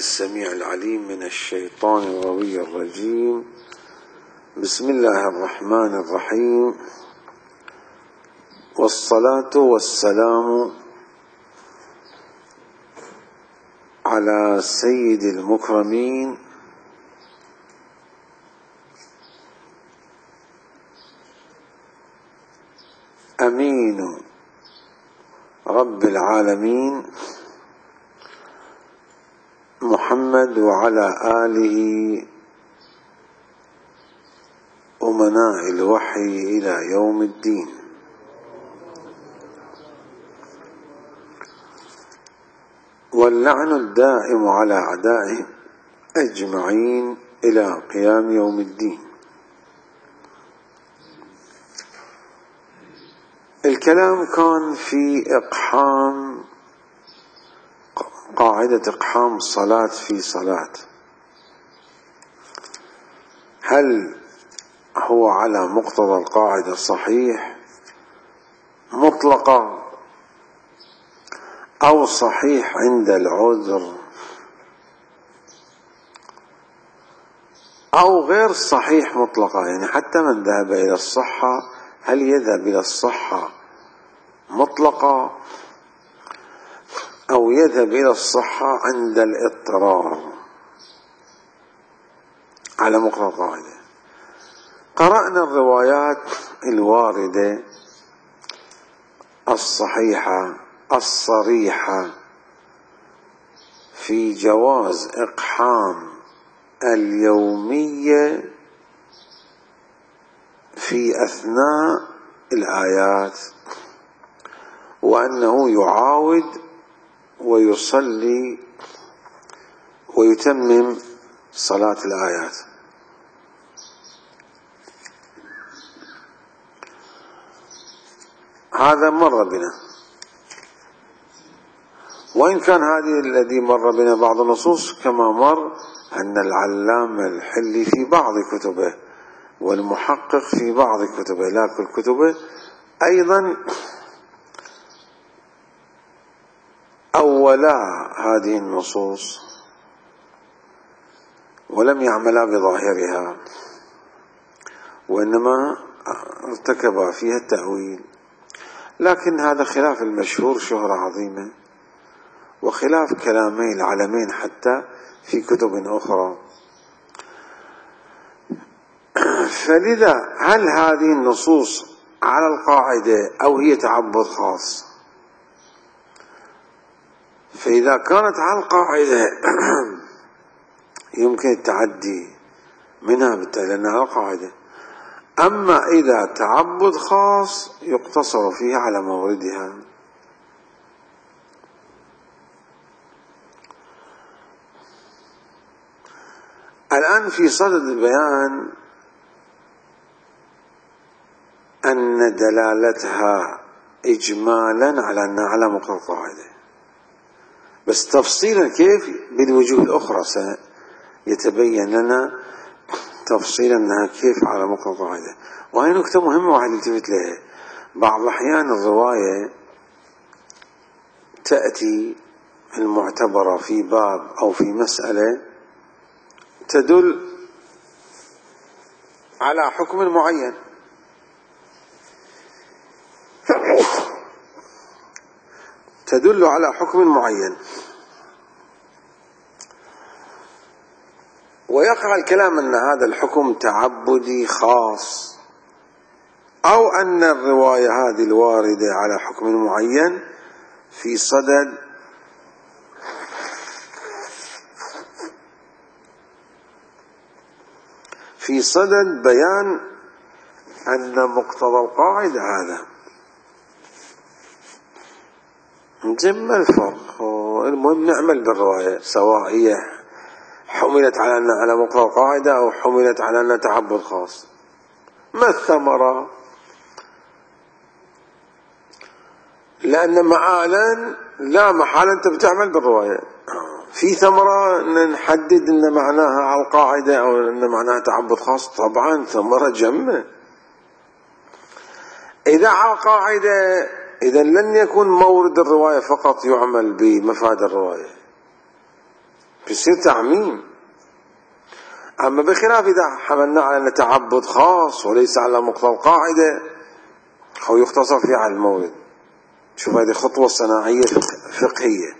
السميع العليم من الشيطان الغوي الرجيم. بسم الله الرحمن الرحيم، والصلاة والسلام على سيد المكرمين أمين رب العالمين محمد وعلى آله أمناء الوحي إلى يوم الدين. واللعن الدائم على أعدائهم أجمعين إلى قيام يوم الدين. الكلام كان في إقحام، قاعدة إقحام الصلاة في صلاة، هل هو على مقتضى القاعدة صحيح مطلقة أو صحيح عند العذر أو غير صحيح مطلقة؟ يعني حتى من ذهب إلى الصحة هل يذهب إلى الصحة مطلقة أو يذهب إلى الصحة عند الاضطرار على مقتضى القاعدة؟ قرأنا الروايات الواردة الصحيحة الصريحة في جواز إقحام اليومية في أثناء الآيات، وأنه يعاود ويصلي ويتمم صلاة الآيات. هذا مر بنا، وإن كان هذه الذي مر بنا بعض النصوص كما مر أن العلامة الحلي في بعض كتبه والمحقق في بعض كتبه لا كل كتبه أيضا أولا هذه النصوص ولم يعملا بظاهرها، وإنما ارتكبا فيها التأويل. لكن هذا خلاف المشهور شهرة عظيمة، وخلاف كلامي العلمين حتى في كتب أخرى. فلذا هل هذه النصوص على القاعدة أو هي تعبد خاص؟ فإذا كانت على القاعدة يمكن التعدي منها بالتالي لأنها على القاعدة. أما إذا تعبد خاص يقتصر فيها على موردها. الآن في صدد البيان أن دلالتها إجمالا على أنها على مقتضى القاعدة، بس تفصيلا كيف بالوجوه الأخرى سيتبين لنا تفصيلا أنها كيف على مقتضى القاعدة. وهي نكتة مهمة واحد يلتفت لها. بعض الأحيان الرواية تأتي المعتبرة في باب أو في مسألة تدل على حكم معين، تدل على حكم معين، ويقع الكلام أن هذا الحكم تعبدي خاص، أو أن الرواية هذه الواردة على حكم معين في صدد بيان أن مقتضى القاعدة هذا. ما الفرق؟ المهم نعمل بالرواية سواء هي حملت على أنها على مقتضى القاعدة أو حملت على أنها تعبد خاص. ما الثمرة؟ لأن معالا لا محالة أنت بتعمل بالرواية. في ثمرة أن نحدد أن معناها على القاعدة أو أن معناها تعبد خاص؟ طبعا ثمرة جمة. إذا على القاعدة إذن لن يكون مورد الرواية فقط يعمل بمفاد الرواية، بيصير تعميم. أما بخلاف إذا حملنا على أن تعبد خاص وليس على مقتضى القاعدة أو يختصر فيه على المورد. شوف هذه خطوة صناعية فقهية.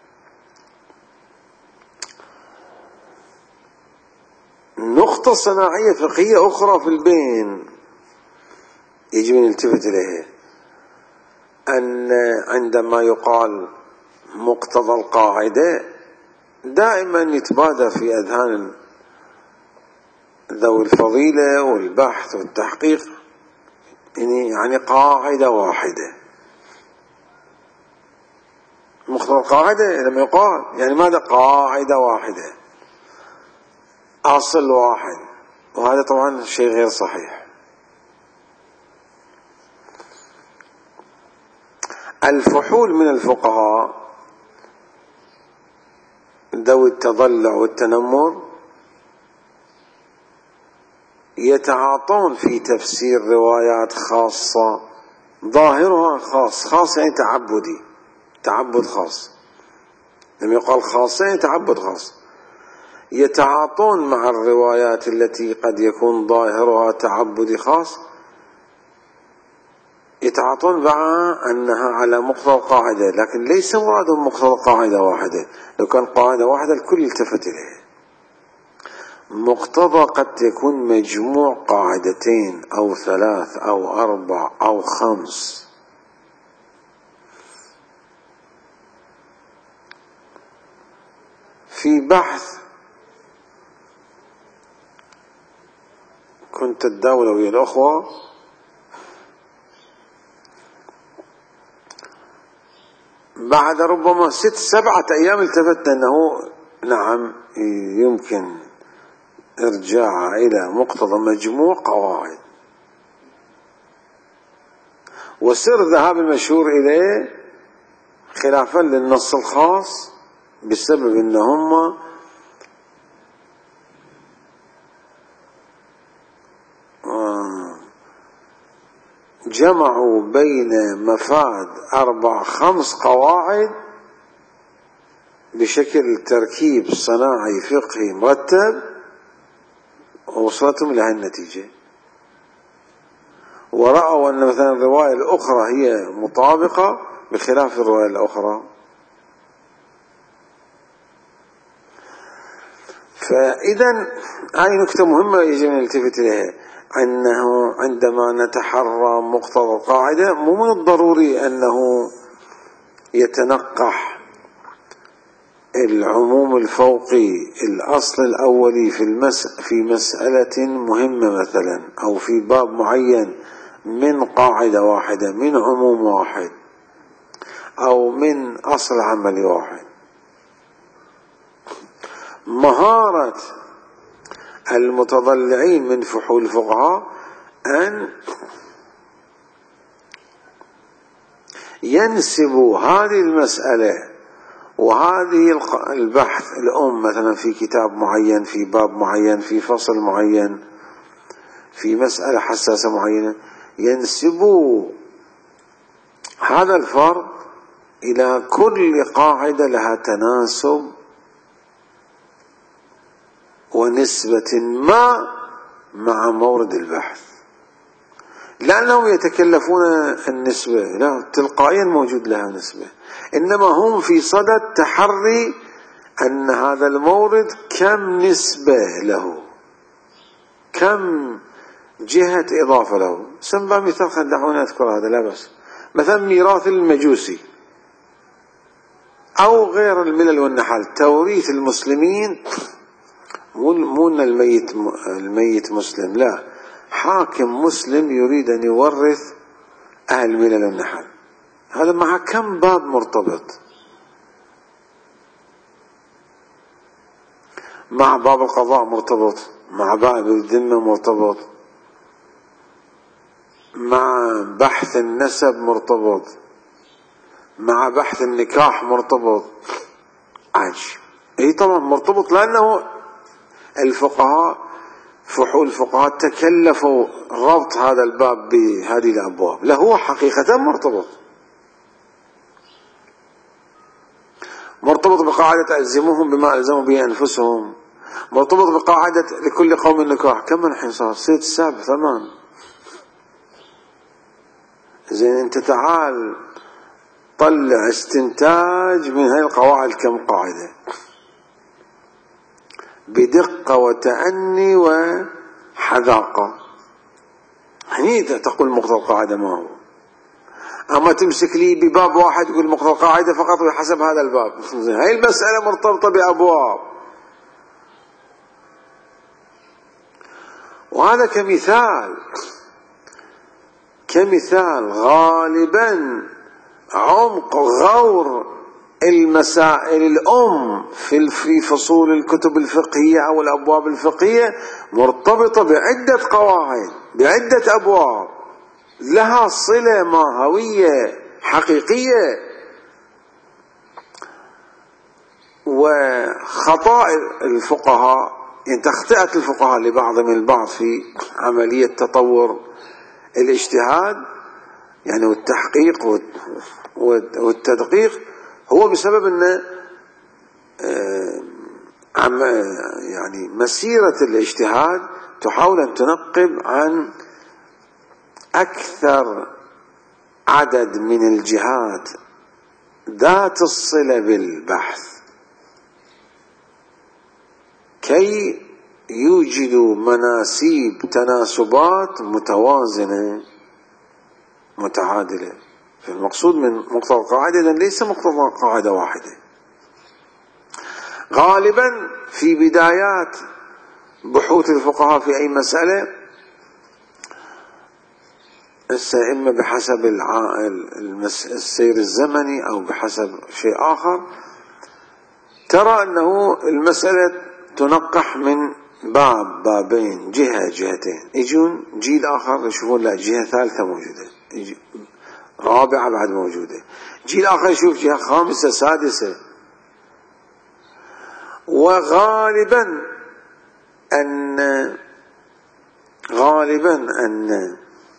نقطة صناعية فقهية أخرى في البين يجب أن نلتفت إليها، أن عندما يقال مقتضى القاعدة دائما يتبادر في أذهان ذوي الفضيلة والبحث والتحقيق يعني قاعدة واحدة. مقتضى القاعدة لما يقال يعني ماذا؟ قاعدة واحدة، أصل واحد، وهذا طبعا شيء غير صحيح. الفحول من الفقهاء ذوي التضلع والتنمر يتعاطون في تفسير روايات خاصة ظاهرها خاص يعني تعبدي، تعبد خاص. لما يقال خاصة يعني تعبد خاص، يتعاطون مع الروايات التي قد يكون ظاهرها تعبدي خاص، يتعاطون مع أنها على مقتضى القاعدة، لكن ليس مرادهم مقتضى قاعدة واحدة. لو كان قاعدة واحدة الكل التفت إليه. مقتضى قد يكون مجموع قاعدتين أو 3 أو 4 أو 5. في بحث كنت أتداول ويا الأخوة بعد ربما 6-7 أيام التفت أنه نعم يمكن إرجاع إلى مقتضى مجموع قواعد، وسر ذهاب المشهور إليه خلافا للنص الخاص بسبب أنهم جمعوا بين مفاد 4-5 قواعد بشكل تركيب صناعي فقهي مرتب، ووصلتهم لها النتيجة. ورأوا أن مثلا الرواية الأخرى هي مطابقة بخلاف الرواية الأخرى. فإذا هذه نكتة مهمة يجب أن نلتفت إليها، أنه عندما نتحرى مقتضى القاعدة مو من الضروري أنه يتنقح العموم الفوقي الأصل الأولي في مسألة مهمة مثلا، أو في باب معين من قاعدة واحدة، من عموم واحد، أو من أصل عملي واحد. مهارة المتضلعين من فحول الفقهاء أن ينسبوا هذه المسألة وهذه البحث مثلا في كتاب معين، في باب معين، في فصل معين، في مسألة حساسة معينة، ينسبوا هذا الفرق إلى كل قاعدة لها تناسب ونسبة ما مع مورد البحث، لأنهم يتكلفون النسبة، لا تلقائيا موجود لها نسبة، إنما هم في صدد تحري أن هذا المورد كم نسبة له، كم جهة إضافة له. سنبا مثال دعونا أذكر هذا لا بس، مثلا ميراث المجوسي أو غير الملل والنحل، توريث المسلمين، مو أن الميت مسلم، لا، حاكم مسلم يريد أن يورث أهل الملل والنحل، هذا مع كم باب مرتبط؟ مع باب القضاء مرتبط، مع باب الذمة مرتبط، مع بحث النسب مرتبط، مع بحث النكاح مرتبط. عجيب. اي طبعا مرتبط، لأنه الفقهاء فحول الفقهاء تكلفوا ربط هذا الباب بهذه الأبواب، لا هو حقيقة مرتبط مرتبط بقاعدة ألزموهم بما ألزموا به أنفسهم، مرتبط بقاعدة لكل قوم نكاح. كم من الحين صار 6 7 8. زين أنت تعال طلع استنتاج من هاي القواعد كم قاعدة بدقة وتأني وحذاقة، هني تقول مقتضى القاعدة ما هو. أما تمسك لي بباب واحد يقول مقتضى القاعدة فقط بحسب هذا الباب. هاي المسألة مرتبطة بأبواب. وهذا كمثال غالبا عمق غور المسائل الأم في فصول الكتب الفقهية أو الأبواب الفقهية مرتبطة بعدة قواعد، بعدة أبواب لها صلة ماهوية حقيقية. وخطأ الفقهاء، يعني تخطئة الفقهاء لبعضهم البعض في عملية تطور الاجتهاد يعني والتحقيق والتدقيق، هو بسبب أن يعني مسيرة الاجتهاد تحاول أن تنقب عن أكثر عدد من الجهات ذات الصلة بالبحث كي يوجدوا مناسيب تناسبات متوازنة متعادلة. فالمقصود من مقتضى القاعدة إذن ليس مقتضى قاعدة واحدة. غالبا في بدايات بحوث الفقهاء في أي مسألة، إما بحسب السير الزمني أو بحسب شيء آخر، ترى أنه المسألة تنقح من بابين، جهتين، يجون جيل آخر يشوفون لا جهة ثالثة موجودة، رابعة بعد موجودة، جيل آخر يشوف جهة خامسة سادسة. وغالبا أن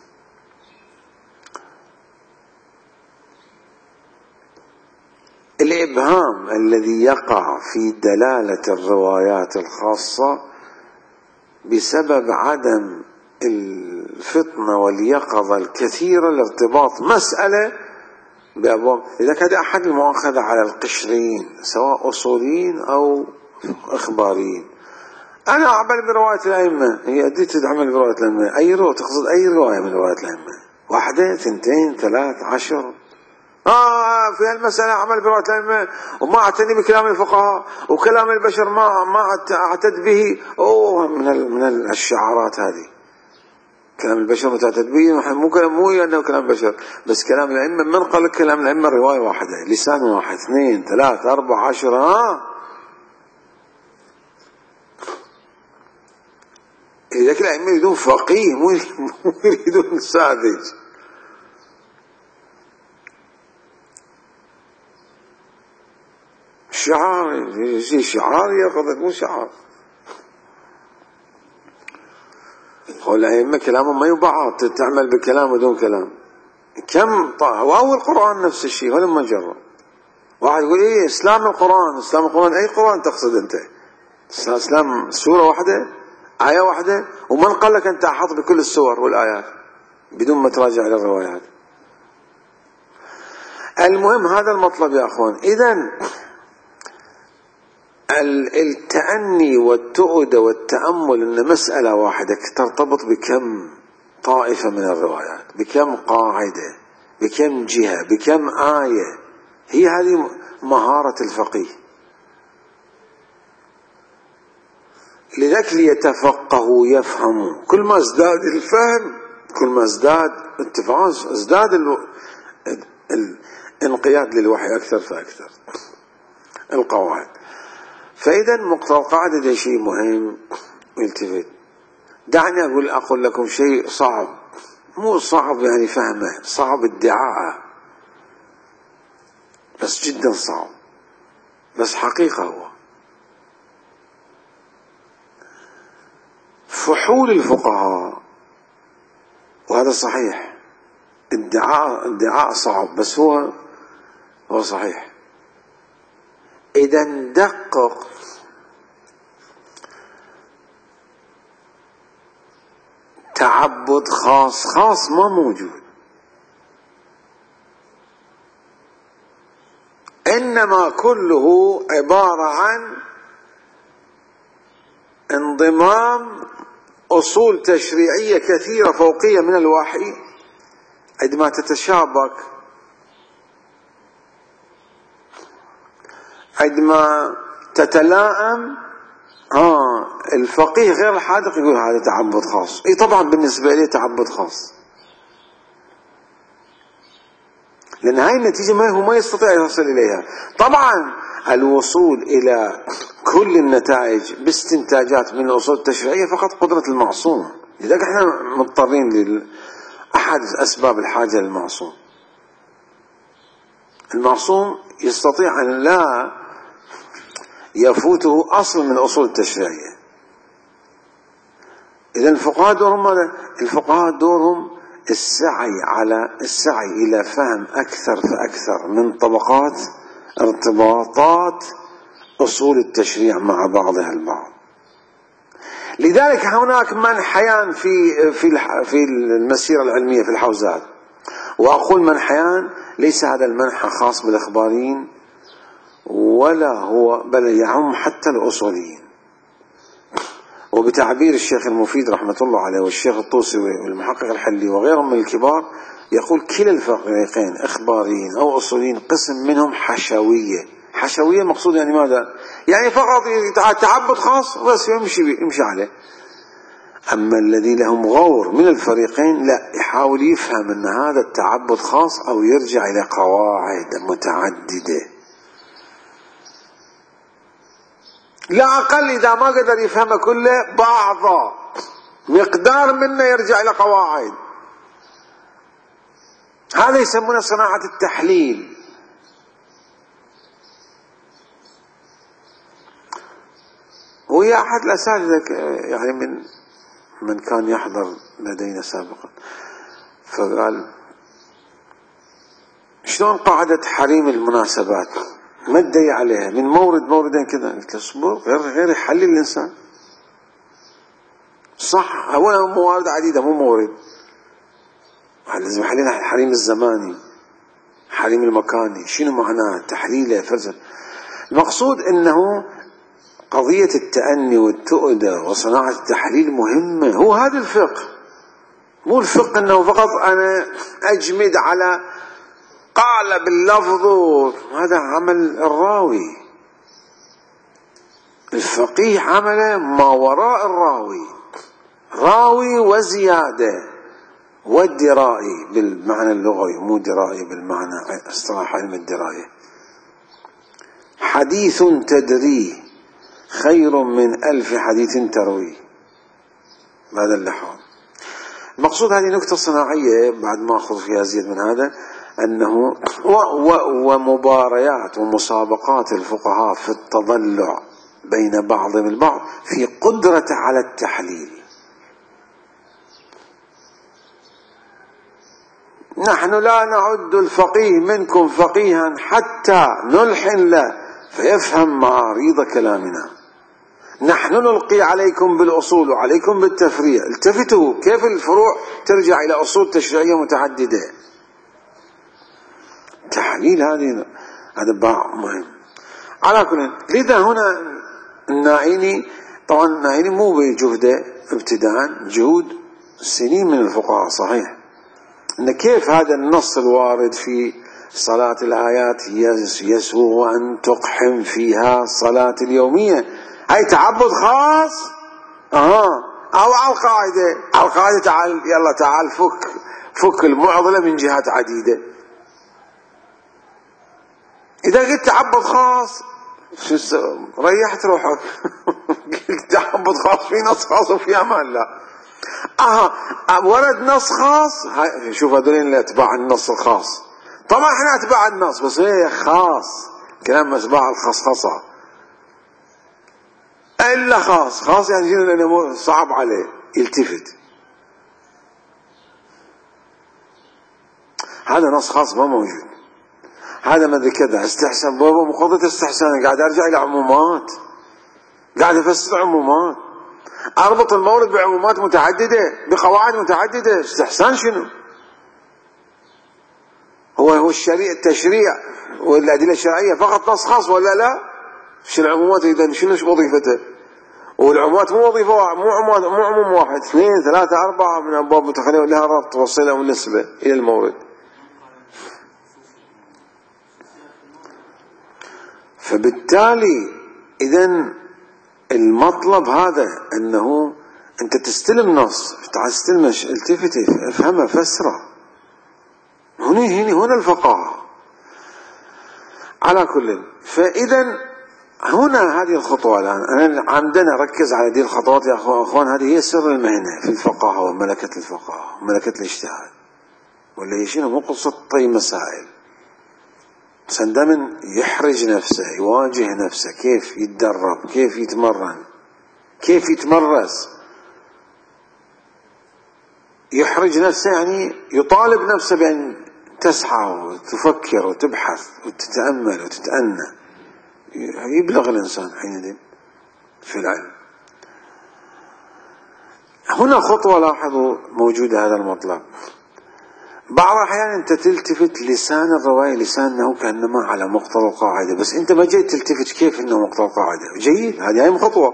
الإبهام الذي يقع في دلالة الروايات الخاصة بسبب عدم الفطنة واليقظة الكثيرة لارتباط مسألة بأبواب. إذا هذا أحد المؤاخذة على القشريين سواء أصوليين أو إخباريين. أنا أعمل برواية الأئمة، هي أديت تعمل برواية الأئمة، أي رواية تقصد أي رواية من رواية الأئمة، 1 2 3 10. في هالمسألة أعمل برواية الأئمة وما أعتني بكلام الفقهاء وكلام البشر ما أعتد به. من الشعارات هذه، كلام البشر متعتد به، مو أنه كلام بشر، بس كلام الأئمة. من قال كلام الأئمة رواية واحدة، لسان واحد، 2 3 4 10. إذا كان الأئمة يريدون فقيه مو يريدون ساذج. شعار ياخذك مو شعار. هو الأئمة كلامهم ما يبعض، تعمل بكلام ودون كلام. كم وأول القرآن نفس الشيء، هذا ما جرب. واحد يقول إيه إسلام القرآن، أي قرآن تقصد أنت؟ إسلام سورة واحدة، آية واحدة، ومن قال لك أنت أحط بكل السور والآيات بدون ما تراجع إلى الروايات؟ المهم هذا المطلب يا أخوان. إذن التأني والتؤدة والتأمل أن مسألة واحدة ترتبط بكم طائفة من الروايات، بكم قاعدة، بكم جهة، بكم آية، هي هذه مهارة الفقيه. لذلك ليتفقهوا يفهموا. كل ما ازداد الفهم كل ما ازداد التفاعل، ازداد الانقياد للوحي أكثر فأكثر. القواعد. فإذا مقتضى القاعدة ده شيء مهم يلتفت. دعني أقول لكم شيء صعب، مو صعب يعني فهمه، صعب ادعاءه، بس جدا صعب، بس حقيقة. هو فحول الفقهاء، وهذا صحيح، ادعاء صعب، بس هو صحيح. إذا ندقق تعبد خاص ما موجود، إنما كله عبارة عن انضمام أصول تشريعية كثيرة فوقية من الوحي. عندما تتشابك، عندما تتلائم، الفقيه غير الحاذق يقول هذا تعبد خاص. اي طبعا بالنسبة لي تعبد خاص، لأن هاي النتيجة ما يستطيع يصل إليها. طبعا الوصول إلى كل النتائج باستنتاجات من الأصول التشريعية فقط قدرة المعصوم، لذلك احنا مضطرين أحد أسباب الحاجة للمعصوم. المعصوم يستطيع أن لا يفوته أصل من الأصول التشريعية. إذا الفقهاء دورهم ماذا؟ الفقهاء دورهم السعي إلى فهم أكثر فأكثر من طبقات ارتباطات أصول التشريع مع بعضها البعض. لذلك هناك منحيان في المسيرة العلمية في الحوزات، وأقول منحيان ليس هذا المنحى خاص بالإخباريين ولا هو، بل يعم حتى الأصوليين. وبتعبير الشيخ المفيد رحمة الله عليه والشيخ الطوسي والمحقق الحلي وغيرهم من الكبار، يقول كلا الفريقين إخباريين أو أصوليين قسم منهم حشوية. حشوية مقصود يعني ماذا؟ يعني فقط تعبد خاص بس يمشي عليه. أما الذي لهم غور من الفريقين لا، يحاول يفهم أن هذا التعبد خاص أو يرجع إلى قواعد متعددة، لا أقل إذا ما قدر يفهم كله بعض مقدار منه يرجع إلى قواعد. هذا يسمونه صناعة التحليل. وهي أحد الأساتذة يعني من كان يحضر لدينا سابقا، فقال شلون قاعدة حريم المناسبات ما تدعي عليها من موردين كذا؟ قلت له اصبر، غير يحلل الإنسان. صح، أولا موارد عديدة مو مورد، لازم يحللها الحريم الزماني، حريم المكاني، شنو معناه تحليله فلسفة. المقصود أنه قضية التأني والتؤدة وصناعة التحليل مهمة. هو هذا الفقه، مو الفقه أنه فقط أنا أجمد على قال باللفظ، هذا عمل الراوي. الفقيه عمله ما وراء الراوي، راوي وزيادة، والدرائي بالمعنى اللغوي مو درائي بالمعنى اصطلاح علم الدراية. حديث تدريه خير من 1000 حديث ترويه، بهذا اللحاظ. المقصود هذه نكتة صناعية بعد ما أخذ فيها زيد من هذا، أنه ومباريات ومسابقات الفقهاء في التضلع بين بعضهم البعض في قدرة على التحليل. نحن لا نعد الفقيه منكم فقيها حتى نلحن له فيفهم معاريض كلامنا. نحن نلقي عليكم بالأصول وعليكم بالتفريع. التفتوا كيف الفروع ترجع إلى أصول تشريعية متعددة. تحليل هذا باع مهم. على كل، لذا هنا الناعيني، طبعا الناعيني مو بجهده ابتداء، جهود سنين من الفقهاء صحيح، ان كيف هذا النص الوارد في صلاة الآيات يسوغ أن تقحم فيها الصلاة اليومية، هاي تعبد خاص أو على القاعدة تعال فك المعضلة من جهات عديدة. إذا قلت تعبد خاص ريحت روحك. قلت تعبد خاص في نص خاص وفي أمان، لا ورد نص خاص. شوف هذولين اللي أتباع النص الخاص، طبعا احنا أتباع النص بس هي خاص، كلام أتباع الخصخصة إلا خاص يعني لأنه صعب عليه يلتفت. هذا نص خاص ما موجود. هذا ما ذي كذا استحسن بابا مو قضية استحسان، قاعد ارجع الى عمومات، قاعد افسر عمومات، اربط المورد بعمومات متعدده بقواعد متعدده. استحسان شنو؟ هو التشريع والادله الشرعيه فقط نص خاص ولا لا؟ شو العمومات اذا شنو وظيفته؟ والعمومات مو وظيفه، مو عموم واحد، اثنين ثلاثه اربعه من ابواب متخليه لها ربط وصله ونسبه الى المورد. فبالتالي اذا المطلب هذا انه انت تستلم نص، تعال استلمه، التفت افهمه فسره. هنا الفقاهه. على كل، فاذا هنا هذه الخطوه الان انا عندنا ركز على هذه الخطوات يا اخوان. هذه هي سر المهنه في الفقاهه وملكه الفقاهه وملكه الاجتهاد. ولا هي شنو؟ مو قصه طي مسائل. دائما يحرج نفسه، يواجه نفسه، كيف يتدرب، كيف يتمرن، كيف يتمرس. يحرج نفسه يعني يطالب نفسه بأن تسعى وتفكر وتبحث وتتأمل وتتأنى. يبلغ الإنسان حينئذ في العلم. هنا خطوة لاحظوا موجودة هذا المطلب. بعض الأحيان أنت تلتفت لسان الرواية لسانه كأنما على مقتضى القاعدة، بس أنت ما جيت تلتفت كيف أنه مقتضى القاعدة. جيد، هذه أهم خطوة.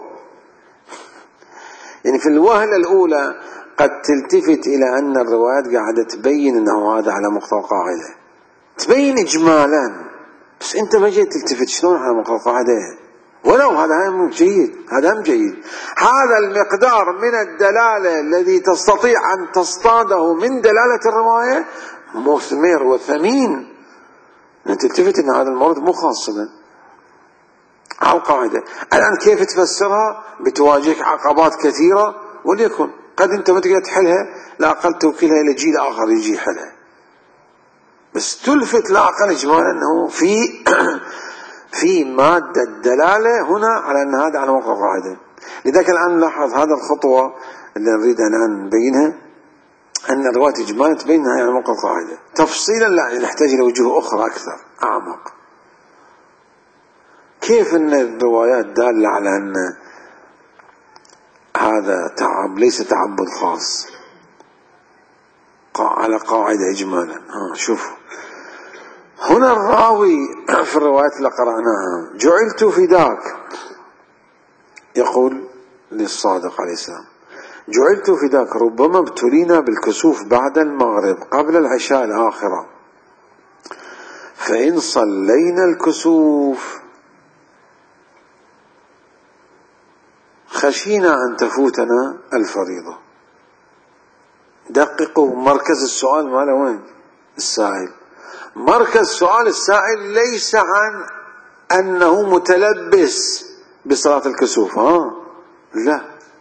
يعني في الوهلة الأولى قد تلتفت إلى أن الروايات قاعدة تبين أنه هذا على مقتضى القاعدة، تبين إجمالا، بس أنت ما جيت تلتفت شلون على مقتضى القاعدة. ولو هذا هم جيد، هذا هم جيد. هذا المقدار من الدلالة الذي تستطيع أن تصطاده من دلالة الرواية مثمر وثمين. أن تلتفت أن هذا المورد مو خاص على القاعدة. الآن كيف تفسرها؟ بتواجهك عقبات كثيرة، وليكن قد أنت ما تقدر تحلها، لا أقل توكلها إلى جيل آخر يجي يحلها، بس تلفت لا أقل إجمالا أنه في مادة الدلالة هنا على أن هذا على موقع القاعدة. لذلك الآن نلاحظ هذا الخطوة اللي نريد الآن نبينها، أن الرواية إجمالا تبينها على موقع القاعدة. تفصيلا لا، نحتاج إلى وجوه أخرى أكثر أعمق. كيف أن الروايات دالة على أن هذا ليس تعبد خاص على قاعدة إجمالا. شوفوا هنا الراوي في الروايات اللي قرأناها جعلت فداك، يقول للصادق عليه السلام جعلت فداك، ربما ابتلينا بالكسوف بعد المغرب قبل العشاء الآخرة، فإن صلينا الكسوف خشينا أن تفوتنا الفريضة. دققوا مركز السؤال ماله وين؟ السائل. مركز سؤال السائل ليس عن أنه متلبس بصلاة الكسوف، لا،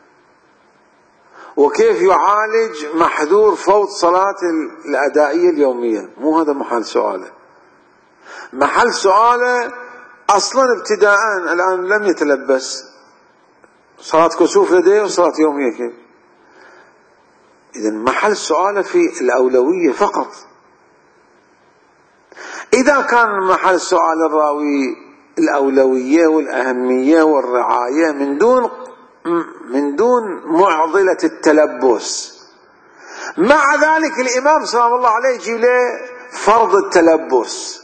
وكيف يعالج محذور فوت صلاة الأدائية اليومية، مو هذا محل سؤاله. محل سؤاله أصلا ابتداء الآن لم يتلبس، صلاة كسوف لديه وصلاة يومية كيف. إذن محل سؤاله في الأولوية فقط. إذا كان محل سؤال الراوي الأولوية والأهمية والرعاية من دون معضلة التلبس، مع ذلك الإمام سلام الله عليه يجيب له فرض التلبس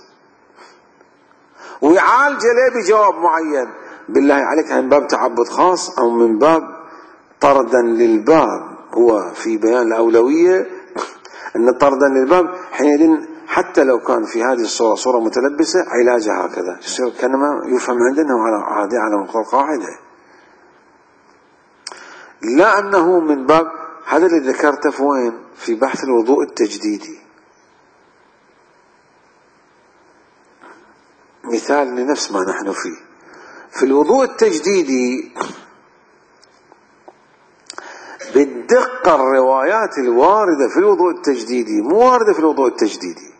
ويعالج له بجواب معين، بالله عليك من باب تعبد خاص أو من باب طردا للباب؟ هو في بيان الأولوية أن طردا للباب حينئذ حتى لو كان في هذه الصورة صورة متلبسة علاجها هكذا يصير كأنما يفهم عندنا على مقتضى القاعدة، لا أنه من باب. هذا اللي ذكرته في وين؟ في بحث الوضوء التجديدي. مثال لنفس ما نحن فيه. في الوضوء التجديدي بالدقة الروايات الواردة في الوضوء التجديدي مو واردة في الوضوء التجديدي.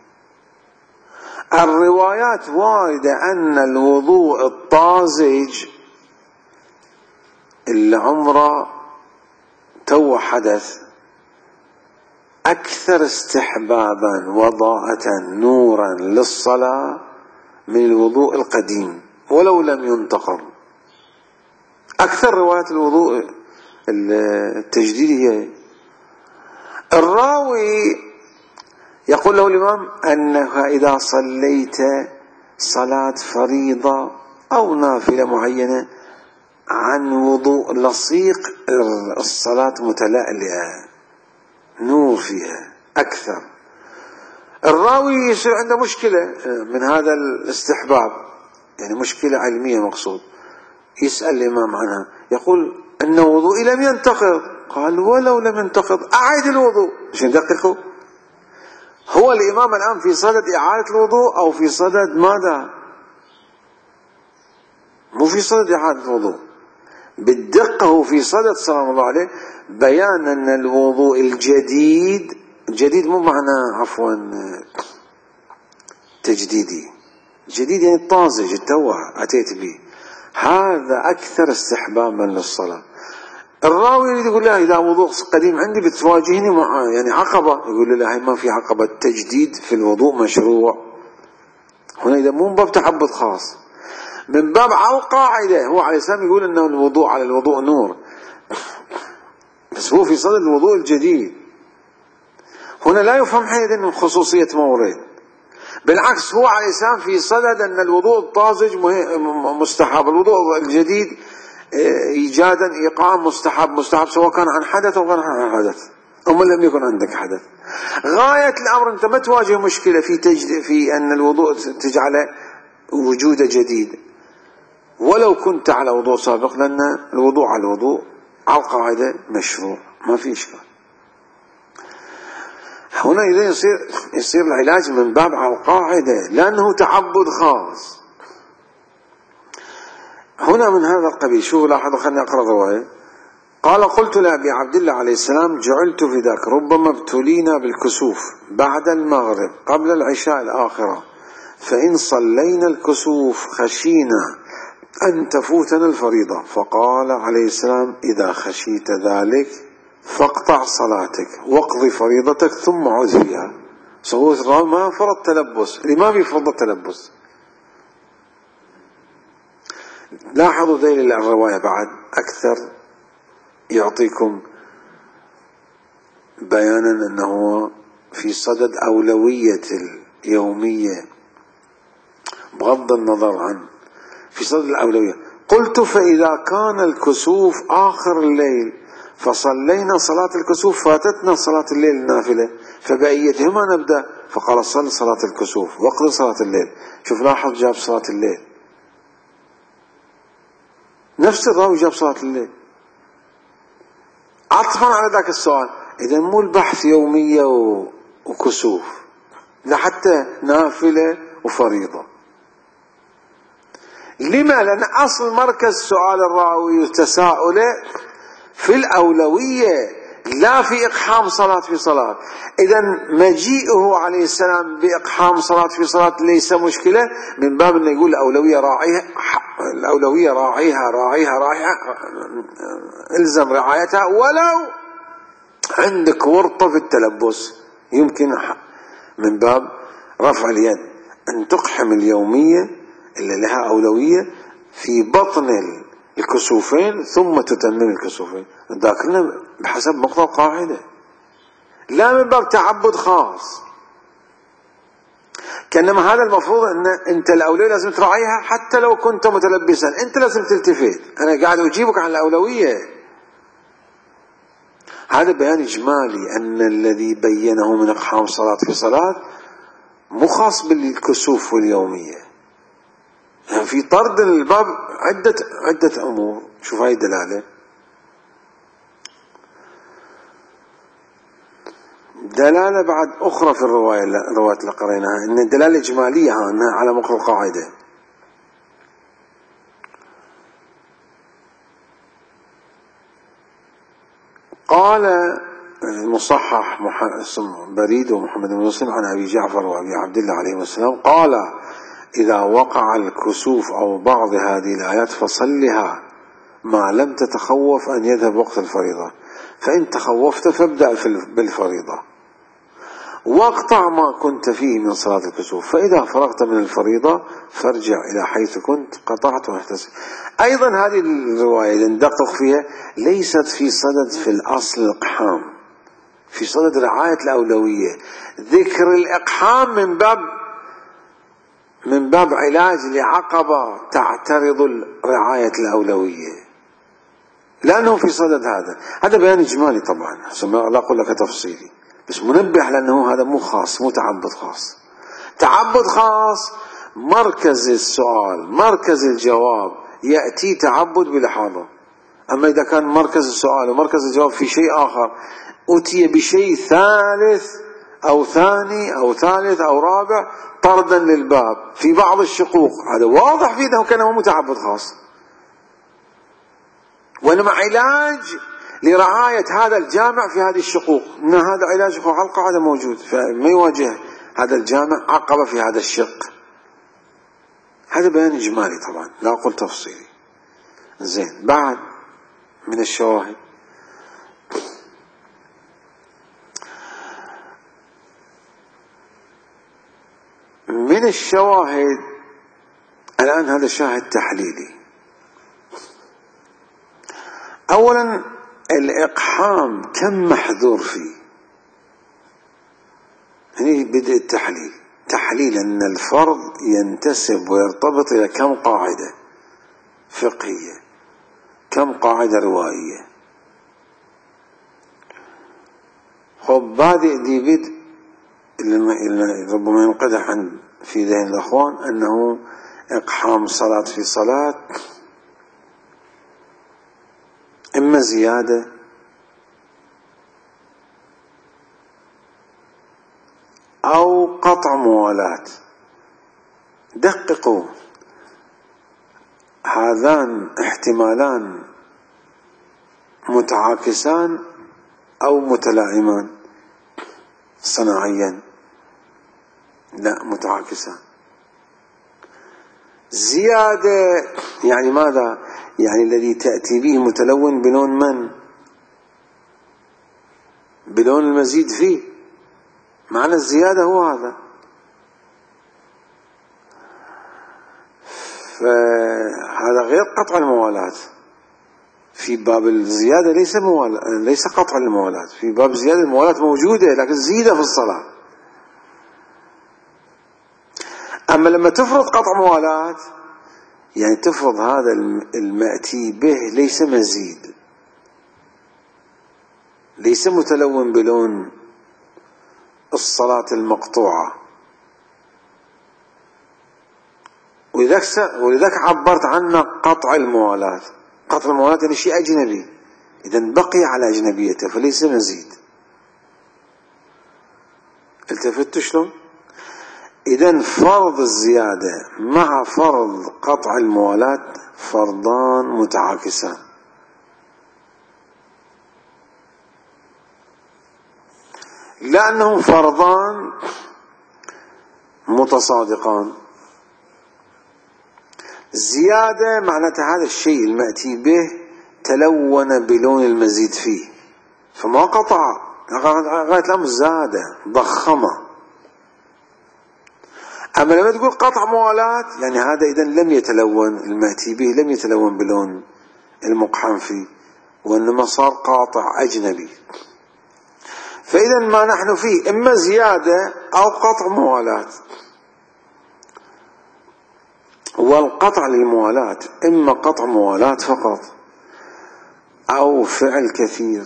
الروايات واردة أن الوضوء الطازج اللي عمره تو حدث أكثر استحبابا وضاءة نورا للصلاة من الوضوء القديم ولو لم ينتقض. أكثر روايات الوضوء التجديد هي الراوي يقول له الإمام أنها إذا صليت صلاة فريضة أو نافلة معينة عن وضوء لصيق الصلاة متلألئة نور فيها أكثر. الراوي يصير عنده مشكلة من هذا الاستحباب، يعني مشكلة علمية مقصود، يسأل الإمام عنها، يقول أن وضوئي لم ينتقض. قال ولو لم ينتقض أعيد الوضوء. مش ندققه؟ هو الإمام الآن في صدد إعادة الوضوء أو في صدد ماذا؟ مو في صدد إعادة الوضوء، بالدقة هو في صدد سلام الله عليه بيان أن الوضوء الجديد، جديد مو معنى عفوا تجديدي، جديد يعني طازج التوه أتيت به، هذا أكثر استحبابا للصلاة. الراوي يريد يقول له إذا وضوء قديم عندي بتواجهني مع يعني عقبة، يقول له هاي ما في عقبة، التجديد في الوضوء مشروع. هنا إذا مو من باب تحبط خاص، من باب على القاعدة. هو عليه السلام يقول أنه الوضوء على الوضوء نور، بس هو في صدد الوضوء الجديد. هنا لا يفهم حينئذ من خصوصية مورد، بالعكس هو عليه السلام في صدد أن الوضوء الطازج مستحب، الوضوء الجديد إيجادا إيقاع مستحب سواء كان عن حدث أو غير عن حدث أو من لم يكن عندك حدث. غاية الأمر أنت ما تواجه مشكلة في أن الوضوء تجعله وجوده جديد ولو كنت على وضوء سابق، لأن الوضوء على الوضوء على القاعدة مشروع ما في إشكال. هنا إذا يصير العلاج من باب على القاعدة لأنه تعبد خاص. هنا من هذا القبيل. شوفوا لاحظوا، خليني أقرأ الرواية. قال قلت لأبي عبد الله عليه السلام جعلت في ذاك ربما ابتلينا بالكسوف بعد المغرب قبل العشاء الآخرة، فإن صلينا الكسوف خشينا أن تفوتنا الفريضة. فقال عليه السلام إذا خشيت ذلك فاقطع صلاتك واقضي فريضتك ثم عد فيها. صوت ما فرض تلبس، الإمام يفرض التلبس. لاحظوا ذيل الرواية بعد أكثر يعطيكم بيانا أنه في صدد أولوية اليومية بغض النظر عن في صدد الأولوية. قلت فإذا كان الكسوف آخر الليل فصلينا صلاة الكسوف فاتتنا صلاة الليل النافلة فبأيتهما نبدأ؟ فقال صل صلاة الكسوف واقضي صلاة الليل. شوف لاحظ جاب صلاة الليل، نفس الراوي جاب صلاة الليل عطفا على ذاك السؤال. إذا مو البحث يومية وكسوف، لا حتى نافلة وفريضة. لما؟ لأن أصل مركز سؤال الراوي وتساؤله في الأولوية لا في إقحام صلاة في صلاة. إذا مجيئه عليه السلام بإقحام صلاة في صلاة ليس مشكلة، من باب أنه يقول الأولوية راعيها، الأولوية راعيها الزم رعايتها ولو عندك ورطة في التلبس. يمكن من باب رفع اليد أن تقحم اليومية اللي لها أولوية في بطن الكسوفين ثم تتمم الكسوفين. ذاكرنا بحسب مقتضى القاعدة، لا من باب تعبد خاص. كأنما هذا المفروض أن أنت الأولوية لازم تراعيها حتى لو كنت متلبسا، أنت لازم تلتفت. أنا قاعد أجيبك عن الأولوية. هذا بيان إجمالي أن الذي بينه من إقحام صلاة في صلاة مو خاص بالكسوف واليومية، يعني في طرد الباب عدة أمور. شوف هاي الدلالة، دلالة بعد أخرى في الرواية اللي قريناها، إن الدلالة إجمالية أنها على مقر القاعدة. قال المصحح بريد ومحمد بن مسلم عن أبي جعفر وأبي عبد الله عليه السلام قال إذا وقع الكسوف أو بعض هذه الآيات فصلها ما لم تتخوف أن يذهب وقت الفريضة، فإن تخوفت فابدأ بالفريضة. واقطع ما كنت فيه من صلاة الكسوف، فإذا فرغت من الفريضة فارجع إلى حيث كنت قطعت واحتسب. أيضا هذه الرواية إذا ندقق فيها ليست في صدد في الأصل الإقحام، في صدد رعاية الأولوية. ذكر الإقحام من باب علاج لعقبة تعترض رعاية الأولوية، لأنه في صدد هذا بيان إجمالي طبعا، لا أقول لك تفصيلي، بس منبه لأنه هذا مو خاص، مو تعبد خاص. تعبد خاص مركز السؤال مركز الجواب يأتي تعبد بلحاظه. أما إذا كان مركز السؤال ومركز الجواب في شيء آخر، أتي بشيء ثالث أو ثاني أو ثالث أو رابع طردا للباب في بعض الشقوق، هذا واضح فيه أنه كان متعبد خاص، وإنما علاج لرعاية هذا الجامع في هذه الشقوق، إن هذا علاج على القاعدة موجود، فما يواجه هذا الجامع عقبة في هذا الشق. هذا بيان إجمالي طبعا، لا أقول تفصيلي. زين، بعد من الشواهد الآن هذا شاهد تحليلي. أولا الإقحام كم محذور فيه؟ هنا بدء التحليل، تحليل أن الفرض ينتسب ويرتبط إلى كم قاعدة فقهية، كم قاعدة روائية. خب بادئ دي بدء اللي ربما ينقدح في ذهن الأخوان أنه إقحام صلاة في صلاة إما زيادة أو قطع موالاة. دققوا، هذان احتمالان متعاكسان أو متلائمان صناعيا؟ لا، متعاكسان. زيادة يعني ماذا؟ يعني الذي تأتي به متلون بلون من؟ بلون المزيد فيه، معنى الزيادة هو هذا. فهذا غير قطع الموالاة. في باب الزيادة ليس قطع الموالاة، في باب زيادة الموالاة موجودة لكن زيادة في الصلاة. أما لما تفرض قطع موالاة يعني تفرض هذا المأتي به ليس مزيد، ليس متلون بلون الصلاة المقطوعة، ولذلك عبرت عنه قطع الموالاة. قطع الموالاة يعني شيء أجنبي، إذن بقي على أجنبيته فليس مزيد. التفت شلون؟ إذن فرض الزيادة مع فرض قطع الموالاة فرضان متعاكسان. لأنهم فرضان متصادقان. الزيادة معناتها هذا الشيء المأتي به تلون بلون المزيد فيه، فما قطع، غاية الأمر زادة ضخمة. أما لما تقول قطع موالاة يعني هذا إذن لم يتلون المأتي به، لم يتلون بلون المقحم فيه، وإنما صار قاطع أجنبي. فإذا ما نحن فيه إما زيادة أو قطع موالاة. والقطع للموالاة إما قطع موالاة فقط أو فعل كثير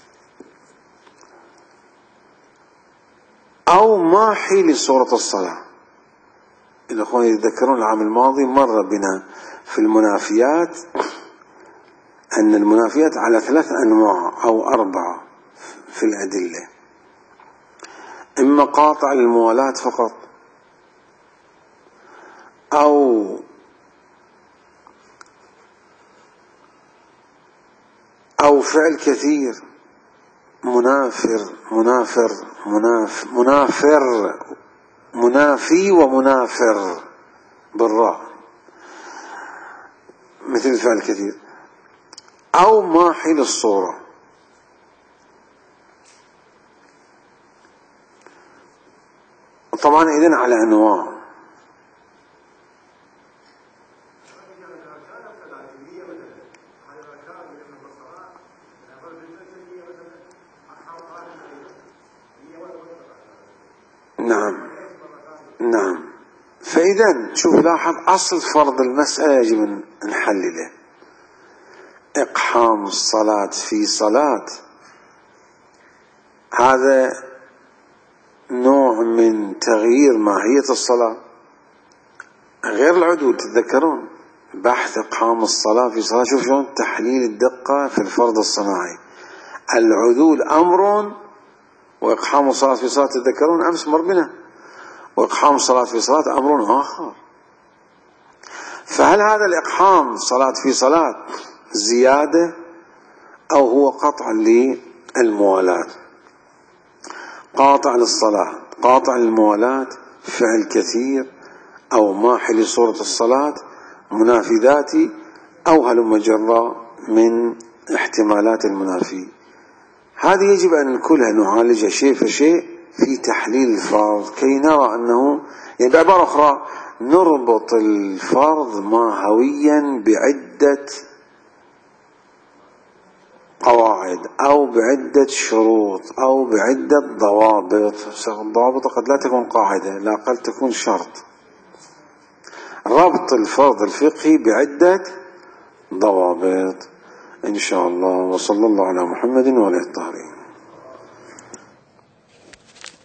أو ماحي لصورة الصلاة. الأخوان يتذكرون العام الماضي مر بنا في المنافيات أن المنافيات على 3 أنواع أو 4 في الأدلة، إما قاطع للموالاة فقط أو فعل كثير، منافي ومنافر بالراء مثل الفعل كثير، أو ماحي للصورة. طبعا إذن على أنواع. نعم نعم. فإذا شوف لاحظ أصل فرض المسألة يجب أن نحلله. إقحام الصلاة في صلاة هذا نوع من تغيير ماهية الصلاة غير العدول. تتذكرون بحث إقحام الصلاة في صلاة، شوف شلون تحليل الدقة في الفرض الصناعي. العدول أمر وإقحام الصلاة في صلاة، تتذكرون أمس مر بنا، وإقحام الصلاة في صلاة أمر آخر. فهل هذا الإقحام صلاة في صلاة زيادة أو هو قطع للموالاة؟ قاطع للصلاة، قاطع للموالاة، فعل كثير أو ماحي لصورة الصلاة، منافي ذاتي، أو هلم جرى من احتمالات المنافي. هذه يجب أن كلها نعالجها شيء فشيء في تحليل الفرض كي نرى أنه، يعني بعبارة أخرى نربط الفرض ماهويا بعدة قواعد أو بعدة شروط أو بعدة ضوابط. الضوابط قد لا تكون قاعدة، لا قد تكون شرط. ربط الفرض الفقهي بعدة ضوابط إن شاء الله. وصلى الله على محمد وعلى آله الطاهرين.